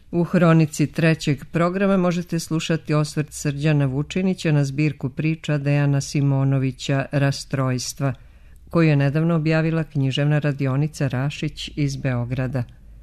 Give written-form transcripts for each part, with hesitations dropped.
U hronici trećeg programa možete slušati osvrt Srđana Vučinića na zbirku priča Dejana Simonovića Rastrojstva, koju je nedavno objavila književna radionica Rašić iz Beograda.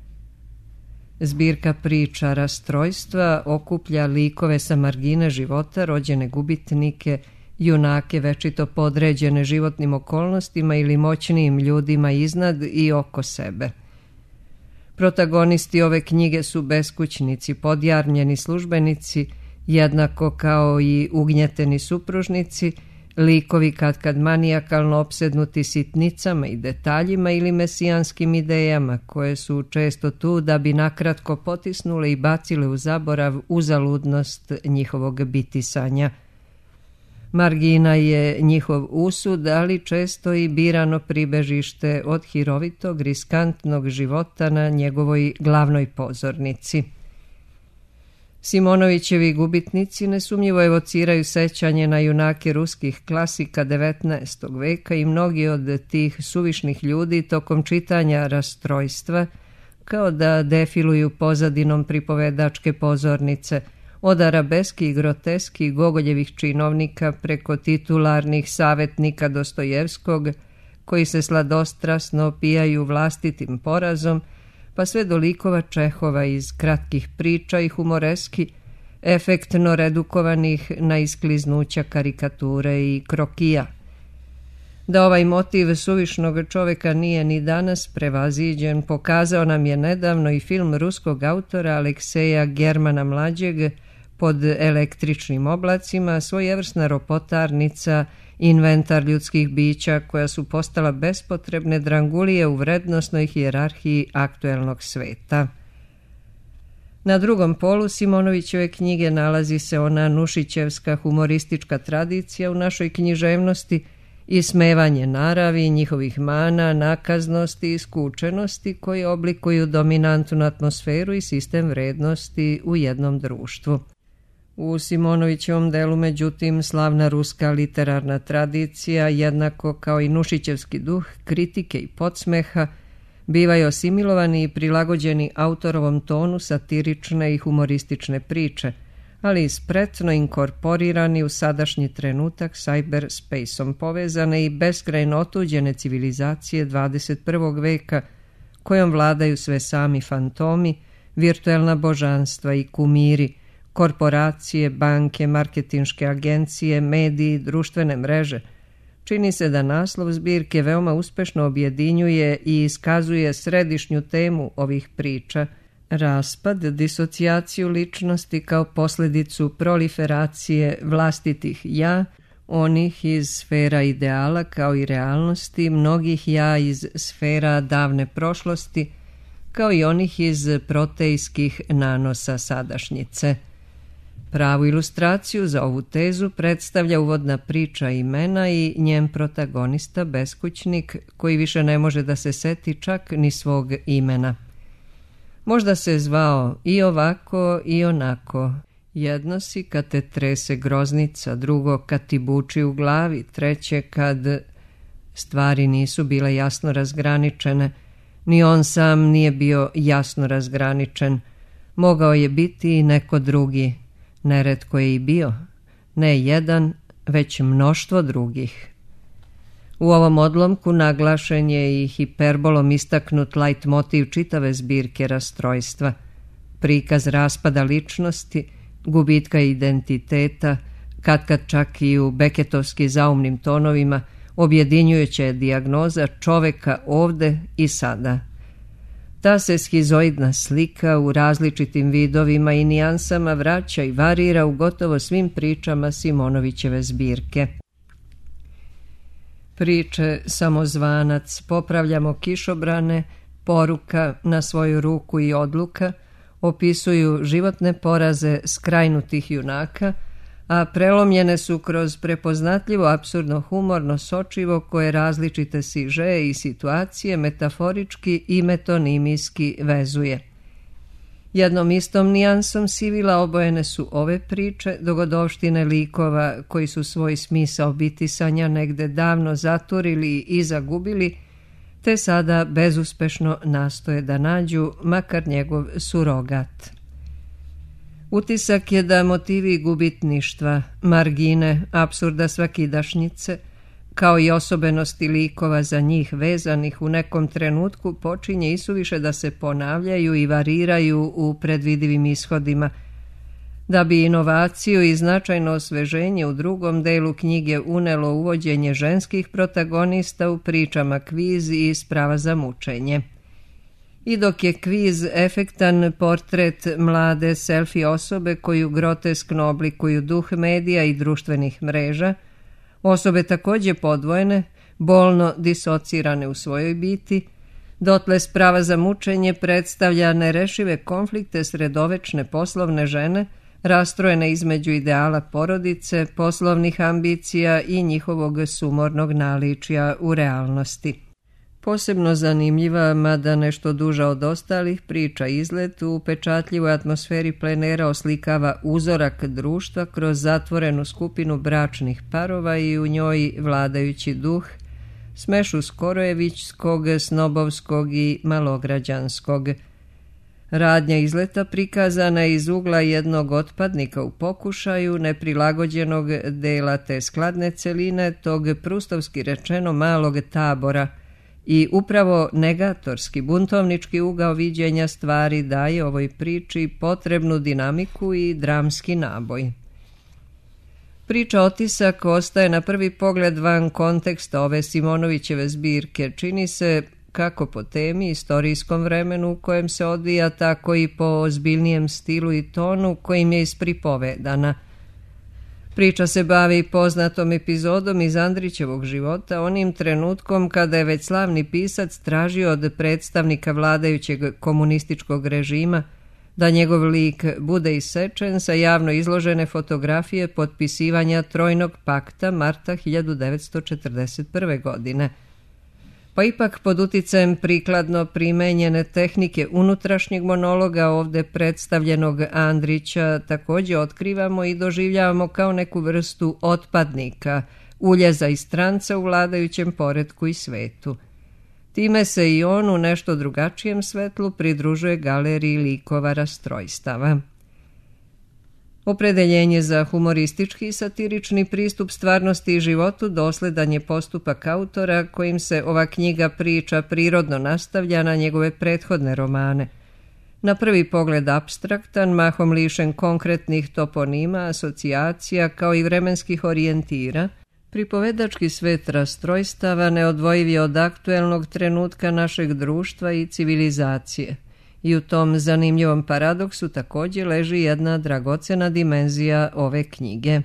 Zbirka priča Rastrojstva okuplja likove sa margine života, rođene gubitnike, junake večito podređene životnim okolnostima ili moćnijim ljudima iznad i oko sebe. Protagonisti ove knjige su beskućnici, podjarmljeni službenici, jednako kao i ugnjeteni supružnici, likovi katkad manijakalno opsednuti sitnicama i detaljima ili mesijanskim idejama, koje su često tu da bi nakratko potisnule i bacile u zaborav uzaludnost njihovog bitisanja. Margina je njihov usud, ali često i birano pribežište od hirovitog, riskantnog života na njegovoj glavnoj pozornici. Simonovićevi gubitnici nesumnjivo evociraju sećanje na junake ruskih klasika 19. veka i mnogi od tih suvišnih ljudi tokom čitanja Rastrojstva kao da defiluju pozadinom pripovedačke pozornice, od arabeski i groteski Gogoljevih činovnika preko titularnih savetnika Dostojevskog, koji se sladostrasno opijaju vlastitim porazom, pa sve do likova Čehova iz kratkih priča i humoreski, efektno redukovanih na iskliznuća karikature i krokija. Da ovaj motiv suvišnog čoveka nije ni danas prevaziđen, pokazao nam je nedavno i film ruskog autora Alekseja Germana Mlađeg Pod električnim oblacima, svojevrsna ropotarnica, inventar ljudskih bića koja su postala bespotrebne drangulije u vrednosnoj hijerarhiji aktuelnog sveta. Na drugom polu Simonovićeve knjige nalazi se ona nušićevska humoristička tradicija u našoj književnosti, ismevanje naravi, njihovih mana, nakaznosti i skučenosti koje oblikuju dominantnu atmosferu i sistem vrednosti u jednom društvu. U Simonovićevom delu, međutim, slavna ruska literarna tradicija, jednako kao i nušićevski duh kritike i podsmeha, bivaju asimilovani i prilagođeni autorovom tonu satirične i humoristične priče, ali i spretno inkorporirani u sadašnji trenutak cyberspaceom povezane i beskrajno otuđene civilizacije 21. veka, kojom vladaju sve sami fantomi, virtuelna božanstva i kumiri, korporacije, banke, marketinške agencije, mediji, društvene mreže. Čini se da naslov zbirke veoma uspešno objedinjuje i iskazuje središnju temu ovih priča, raspad, disocijaciju ličnosti kao posljedicu proliferacije vlastitih ja, onih iz sfera ideala kao i realnosti, mnogih ja iz sfera davne prošlosti, kao i onih iz protejskih nanosa sadašnjice. Pravu ilustraciju za ovu tezu predstavlja uvodna priča imena i njen protagonista, beskućnik, koji više ne može da se seti čak ni svog imena. Možda se zvao i ovako i onako. Jedno si kad te trese groznica, drugo kad ti buči u glavi, treće kad stvari nisu bile jasno razgraničene. Ni on sam nije bio jasno razgraničen. Mogao je biti i neko drugi. Neretko je i bio, ne jedan, već mnoštvo drugih. U ovom odlomku naglašen je i hiperbolom istaknut lajtmotiv čitave zbirke Rastrojstva, prikaz raspada ličnosti, gubitka identiteta, katkad čak i u beketovski zaumnim tonovima, objedinjujuća je dijagnoza čoveka ovde i sada. Ta se schizoidna slika u različitim vidovima i nijansama vraća i varira u gotovo svim pričama Simonovićeve zbirke. Priče Samozvanac, Popravljamo kišobrane, Poruka, Na svoju ruku i Odluka opisuju životne poraze skrajnutih junaka, a prelomljene su kroz prepoznatljivo apsurdno humorno sočivo koje različite sižeje i situacije metaforički i metonimijski vezuje. Jednom istom nijansom sivila obojene su ove priče, dogodovštine likova koji su svoj smisao bitisanja negde davno zaturili i zagubili, te sada bezuspešno nastoje da nađu makar njegov surogat. Utisak je da motivi gubitništva, margine, apsurda svakidašnjice, kao i osobenosti likova za njih vezanih u nekom trenutku počinje isuviše da se ponavljaju i variraju u predvidivim ishodima, da bi inovaciju i značajno osveženje u drugom delu knjige unelo uvođenje ženskih protagonista u pričama kviz i sprava za mučenje. I dok je kviz efektan portret mlade selfie osobe koju groteskno oblikuju duh medija i društvenih mreža, osobe također podvojene, bolno disocirane u svojoj biti, dotle sprava za mučenje predstavlja nerešive konflikte sredovečne poslovne žene, rastrojene između ideala porodice, poslovnih ambicija i njihovog sumornog naličja u realnosti. Posebno zanimljiva, mada nešto duža od ostalih, priča Izlet u upečatljivoj atmosferi plenera oslikava uzorak društva kroz zatvorenu skupinu bračnih parova i u njoj vladajući duh, smešu skorojevićskog, snobovskog i malograđanskog. Radnja Izleta prikazana je iz ugla jednog otpadnika u pokušaju neprilagođenog dela te skladne celine, tog prustovski rečeno malog tabora, i upravo negatorski, buntovnički ugao viđenja stvari daje ovoj priči potrebnu dinamiku i dramski naboj. Priča Otisak ostaje na prvi pogled van konteksta ove Simonovićeve zbirke, čini se kako po temi, istorijskom vremenu u kojem se odvija, tako i po ozbiljnijem stilu i tonu kojim je ispripovedana. Priča se bavi poznatom epizodom iz Andrićevog života, onim trenutkom kada je već slavni pisac tražio od predstavnika vladajućeg komunističkog režima da njegov lik bude isečen sa javno izložene fotografije potpisivanja Trojnog pakta marta 1941. godine. Pa ipak pod uticajem prikladno primenjene tehnike unutrašnjeg monologa ovdje predstavljenog Andrića također otkrivamo i doživljavamo kao neku vrstu otpadnika, uljeza i stranca u vladajućem poretku i svetu. Time se i on u nešto drugačijem svetlu pridružuje galeriji likova rastrojstava. Opredeljenje za humoristički i satirični pristup stvarnosti i životu dosledan je postupak autora kojim se ova knjiga priča prirodno nastavlja na njegove prethodne romane. Na prvi pogled apstraktan, mahom lišen konkretnih toponima, asocijacija kao i vremenskih orijentira, pripovedački svet rastrojstava neodvojiv je od aktuelnog trenutka našeg društva i civilizacije. I u tom zanimljivom paradoksu također leži jedna dragocena dimenzija ove knjige.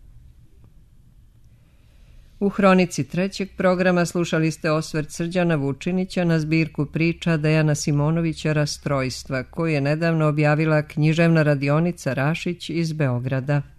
U hronici trećeg programa slušali ste osvrt Srđana Vučinića na zbirku priča Dejana Simonovića Rastrojstva, koju je nedavno objavila književna radionica Rašić iz Beograda.